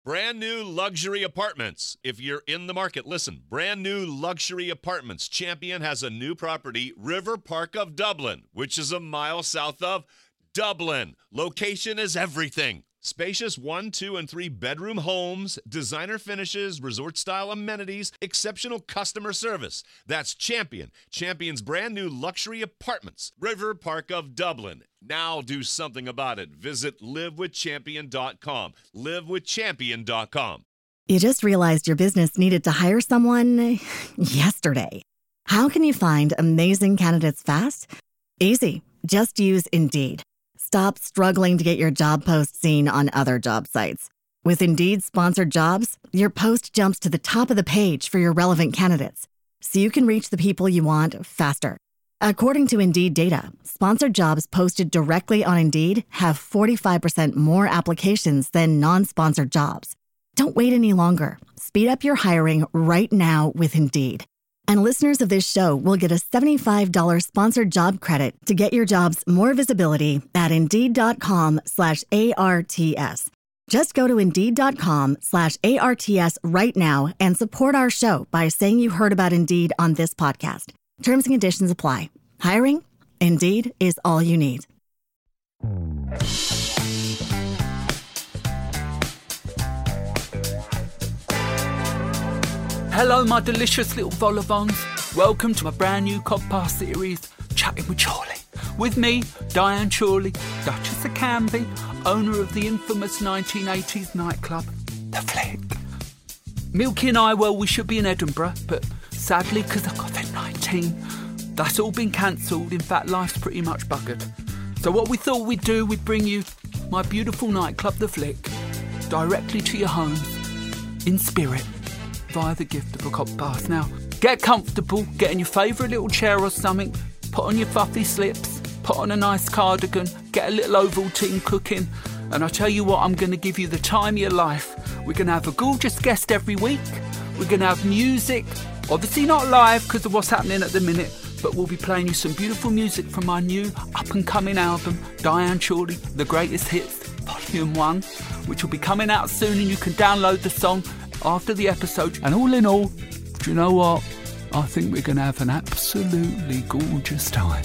Brand new luxury apartments. If you're in the market, listen. Brand new luxury apartments. Champion has a new property, River Park of Dublin, which is a mile south of Dublin. Location is everything. Spacious 1, 2, and 3 bedroom homes, designer finishes, resort-style amenities, exceptional customer service. That's Champion. Champion's brand new luxury apartments, River Park of Dublin. Now do something about it. Visit livewithchampion.com. Livewithchampion.com. You just realized your business needed to hire someone yesterday. How can you find amazing candidates fast? Easy. Just use Indeed. Stop struggling to get your job post seen on other job sites. With Indeed sponsored jobs, your post jumps to the top of the page for your relevant candidates, so you can reach the people you want faster. According to Indeed data, sponsored jobs posted directly on Indeed have 45% more applications than non-sponsored jobs. Don't wait any longer. Speed up your hiring right now with Indeed. And listeners of this show will get a $75 sponsored job credit to get your jobs more visibility at Indeed.com/ARTS. Just go to Indeed.com/ARTS right now and support our show by saying you heard about Indeed on this podcast. Terms and conditions apply. Hiring? Indeed is all you need. Hello, my delicious little vol-au-vents. Welcome to my brand new Codpass series, Chatting with Chorley. With me, Diane Chorley, Duchess of Canby, owner of the infamous 1980s nightclub, The Flick. Milky and I, well, we should be in Edinburgh, but sadly, because of COVID-19, that's all been cancelled. In fact, life's pretty much buggered. So what we thought we'd do, we'd bring you my beautiful nightclub, The Flick, directly to your homes, in spirit, via the gift of a Codpass. Now, get comfortable, get in your favourite little chair or something, put on your fluffy slips, put on a nice cardigan, get a little Ovaltine cooking, and I tell you what, I'm going to give you the time of your life. We're going to have a gorgeous guest every week. We're going to have music, obviously not live because of what's happening at the minute, but we'll be playing you some beautiful music from my new up-and-coming album, Diane Chorley, The Greatest Hits, Volume 1, which will be coming out soon, and you can download the song after the episode. And all in all, do you know what? I think we're going to have an absolutely gorgeous time.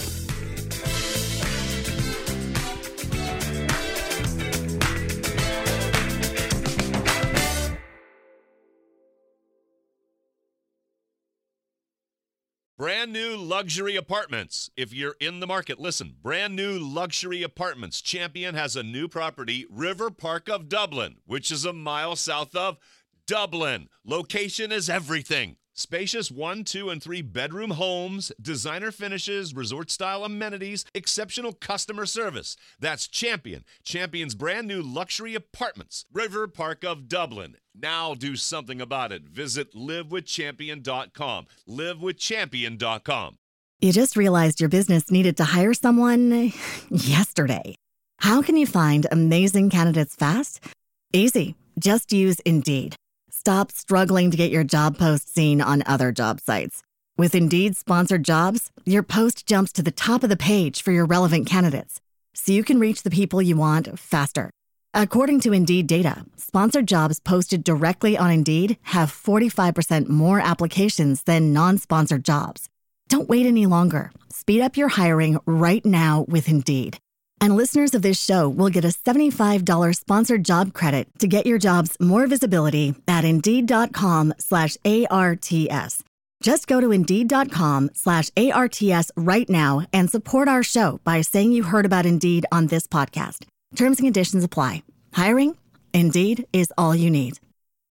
Brand new luxury apartments. If you're in the market, listen. Brand new luxury apartments. Champion has a new property, River Park of Dublin, which is a mile south of Dublin. Location is everything. Spacious 1, 2, and 3 bedroom homes, designer finishes, resort-style amenities, exceptional customer service. That's Champion. Champion's brand new luxury apartments, River Park of Dublin. Now do something about it. Visit livewithchampion.com. Livewithchampion.com. You just realized your business needed to hire someone yesterday. How can you find amazing candidates fast? Easy. Just use Indeed. Stop struggling to get your job post seen on other job sites. With Indeed sponsored jobs, your post jumps to the top of the page for your relevant candidates, so you can reach the people you want faster. According to Indeed data, sponsored jobs posted directly on Indeed have 45% more applications than non-sponsored jobs. Don't wait any longer. Speed up your hiring right now with Indeed. And listeners of this show will get a $75 sponsored job credit to get your jobs more visibility at Indeed.com/ARTS. Just go to Indeed.com/ARTS right now and support our show by saying you heard about Indeed on this podcast. Terms and conditions apply. Hiring? Indeed is all you need.